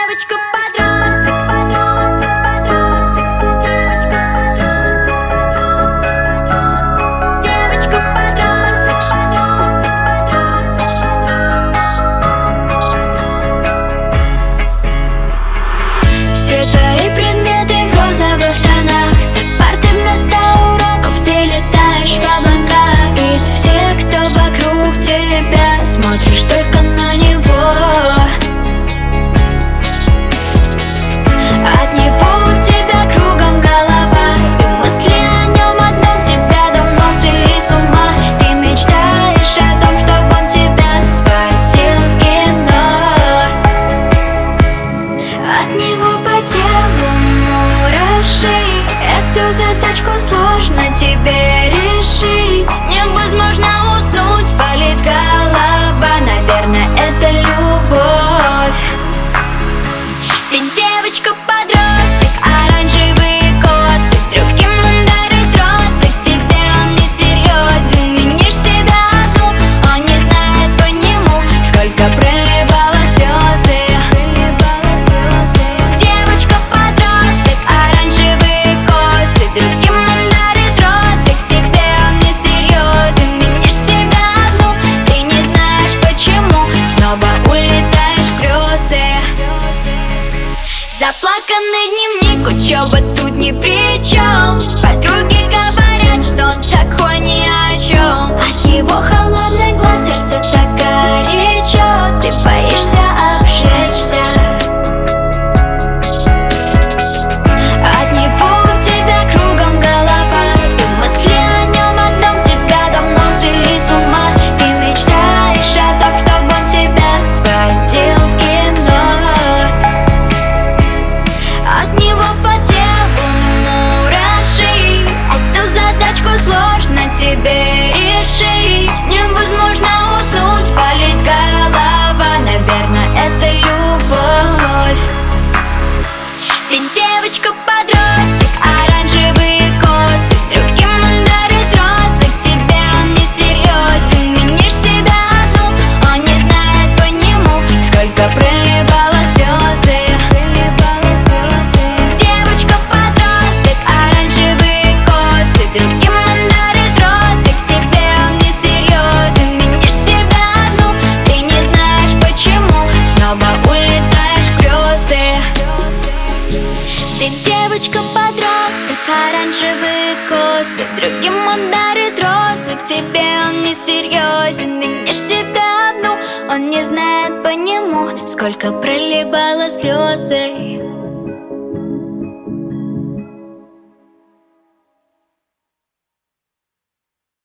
Все твои предметы в розовых тонах, за парты вместо уроков ты летаешь в облака. Из всех, кто вокруг тебя, смотришь только на него. От него у тебя кругом голова, и мысли о нем одном тебя давно свели с ума. Ты мечтаешь о том, чтобы он тебя сводил в кино. От него по телу мураши, эту задачку сложно тебе решить. Невозможно уснуть, болит голова, наверное, это любовь. Ты девочка-подросток, оранжевые косы, другим он дарит розы, к тебе он не серьезен. Винишь себя одну, он не знает по нему, сколько проливала слезы. Девочка-подросток, оранжевые косы, другим он дарит розы, к тебе он не серьезен. Винишь себя одну, ты не знаешь почему, снова улетаешь в грезы. Заплаканный дневник, учеба тут ни при чем. Подруги говорят, что он такой ни о чем. От его холодных глаз сердце так горячо, ты боишься обжечься. От него у тебя кругом голова, и мысли о нем одном тебя давно свели с ума. Ты мечтаешь о том, чтобы он тебя сводил в кино. От него по телу мураши, эту задачку сложно тебе решить. Невозможно уснуть, болит голова, наверное, это любовь. Ты девочка-подросток, оранжевые косы, другим он дарит розы, к тебе он не серьезен. Винишь себя одну, он не знает по нему, сколько проливала слезы. Девочка-подросток, оранжевые косы, другим он дарит розы, к тебе он не серьезен. Винишь себя одну, ты не знаешь почему, снова улетаешь в грезы. Ты девочка-подросток, оранжевые косы, другим он дарит розы, к тебе он не серьезен. Винишь себя одну, он не знает по нему, сколько проливала слезы.